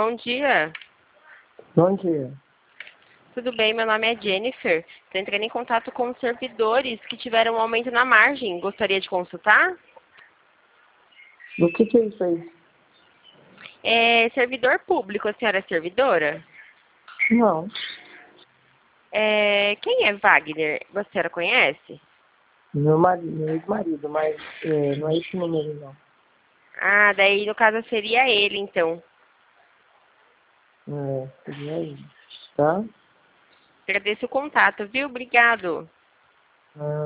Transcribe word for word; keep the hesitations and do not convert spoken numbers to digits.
Bom dia. Bom dia. Tudo bem? Meu nome é Jennifer. Estou entrando em contato com os servidores que tiveram um aumento na margem. Gostaria de consultar? O que que é isso aí? É servidor público. A senhora é servidora? Não, É, quem é Wagner? A senhora conhece? meu marido, meu ex-marido, mas é, não é esse número, não. Ah, daí no caso seria ele, então. É, seria ele, tá? Agradeço o contato, viu? Obrigado. Ah,